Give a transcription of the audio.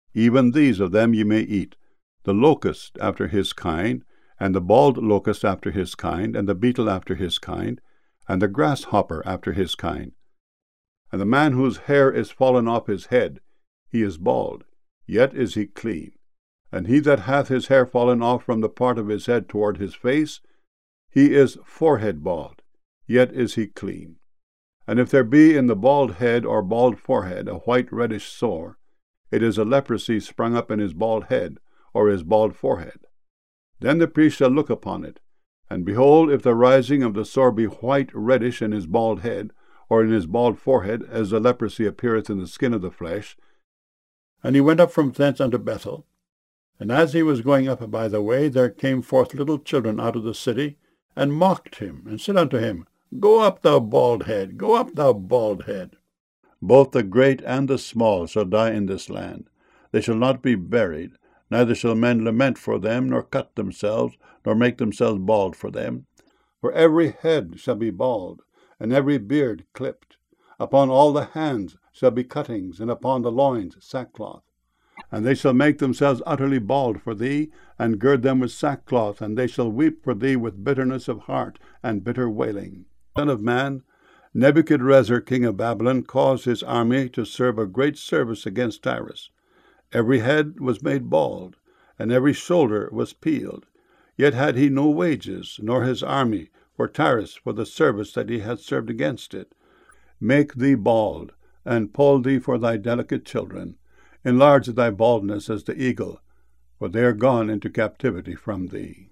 even these of them ye may eat, the locust after his kind, and the bald locust after his kind, and the beetle after his kind, and the grasshopper after his kind. And the man whose hair is fallen off his head, he is bald, yet is he clean. And he that hath his hair fallen off from the part of his head toward his face, he is forehead bald, yet is he clean. And if there be in the bald head or bald forehead a white reddish sore, it is a leprosy sprung up in his bald head or his bald forehead. Then the priest shall look upon it, and behold, if the rising of the sore be white reddish in his bald head, or in his bald forehead, as the leprosy appeareth in the skin of the flesh. And he went up from thence unto Bethel. And as he was going up by the way, there came forth little children out of the city, and mocked him, and said unto him, Go up, thou bald head, go up, thou bald head. Both the great and the small shall die in this land. They shall not be buried, neither shall men lament for them, nor cut themselves, nor make themselves bald for them. For every head shall be bald, and every beard clipped. Upon all the hands shall be cuttings, and upon the loins sackcloth. And they shall make themselves utterly bald for thee, and gird them with sackcloth, and they shall weep for thee with bitterness of heart and bitter wailing. Son of man, Nebuchadrezzar king of Babylon caused his army to serve a great service against Tyrus. Every head was made bald, and every shoulder was peeled. Yet had he no wages, nor his army, for Tyrus, for the service that he had served against it. Make thee bald, and poll thee for thy delicate children. Enlarge thy baldness as the eagle, for they are gone into captivity from thee.